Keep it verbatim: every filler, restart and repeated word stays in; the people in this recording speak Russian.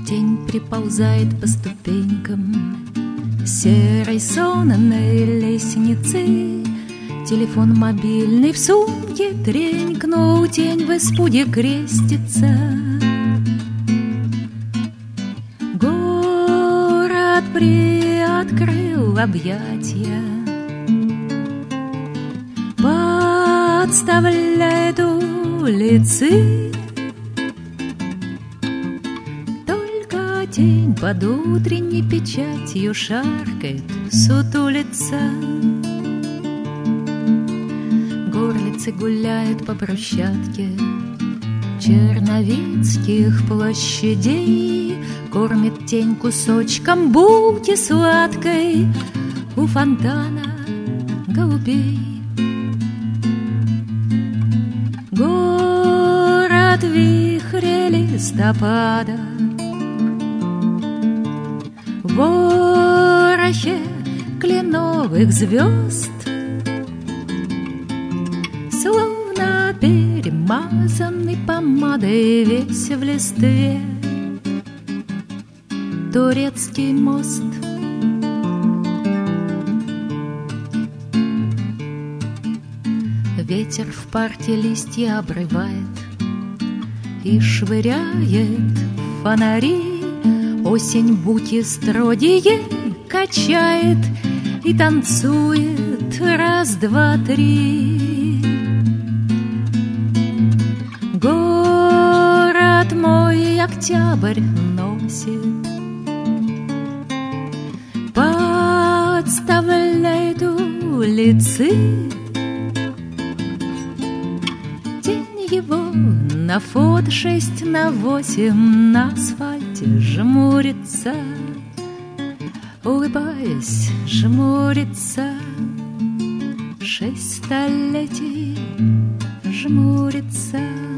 Тень приползает по ступенькам серой сонной лестницы. Телефон мобильный в сумке тренькнул, тень в испуге крестится. Город приоткрыл объятия, подставляет улицы. Только тень под утренней печатью шаркает, сутулится. Горлицы гуляют по брусчатке черновицких площадей, кормит тень кусочком булки сладкой у фонтана голубей. Город вихре листопада, в ворохе кленовых звезд, словно перемазанный помадой весь в листве турецкий мост. Ветер в парке листья обрывает и швыряет фонари. Осень буки строгие качает и танцует раз, два, три. Город мой октябрь носит, подставляет улицы. Тень его на фото шесть на восемь на асфальте жмурится, улыбаясь, жмурится. Шесть столетий жмурится.